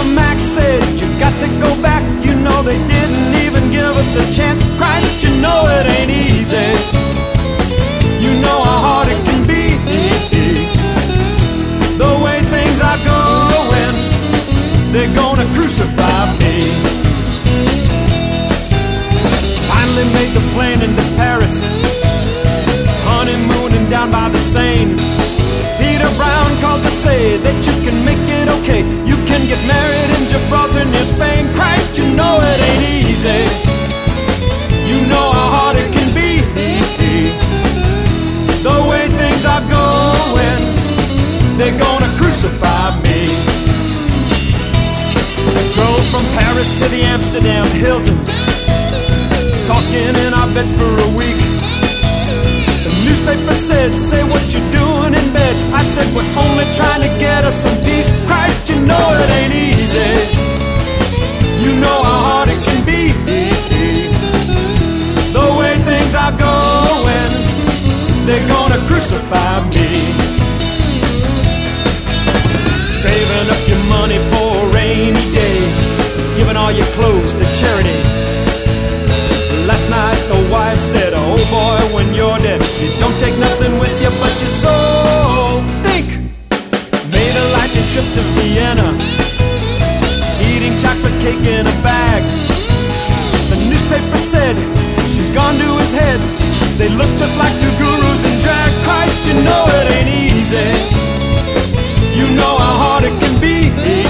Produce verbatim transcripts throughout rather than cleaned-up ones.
Max said, you got to go back. You know they didn't even give us a chance. Christ, you know it ain't easy. You know how hard it can be. The way things are going, they're gonna crucify me. Finally made the plane into Paris, honeymooning down by the Seine. Peter Brown called to say that you can make it okay. You can get married in Gibraltar near Spain. Christ, you know it ain't easy. You know how hard it can be. The way things are going, they're gonna crucify me. Drove from Paris to the Amsterdam Hilton, talking in our beds for a week. The newspaper said, say what you're doing in bed. I said, we're only trying to get us some peace. Christ, you know it ain't easy. You know how hard it can be. The way things are going, they're gonna crucify me. Saving up your money for a rainy day, giving all your clothes to charity. Last night the wife said, oh boy, when you're dead, you don't take nothing with you but your soul. Think! Made a lightning trip to Vienna, eating chocolate cake in a bag. The newspaper said, she's gone to his head. They look just like two gurus in drag. Christ, you know it ain't easy. You know how hard it can be.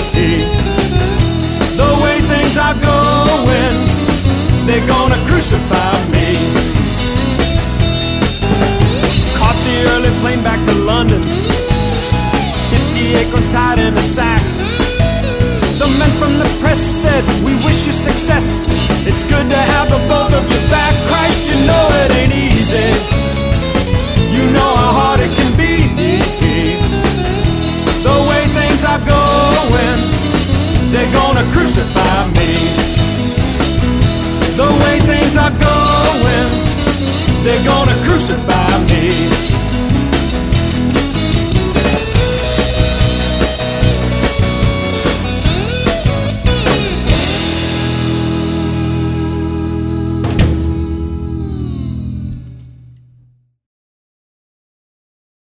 The way things are going, they're gonna crucify me. Caught the early plane back to London, fifty acorns tied in a sack. The men from the press said, we wish you success. It's good to have the both of you back. Christ, you know it ain't easy. You know how hard it can be. The way things are going, they're gonna crucify me. The way things are going, they're gonna crucify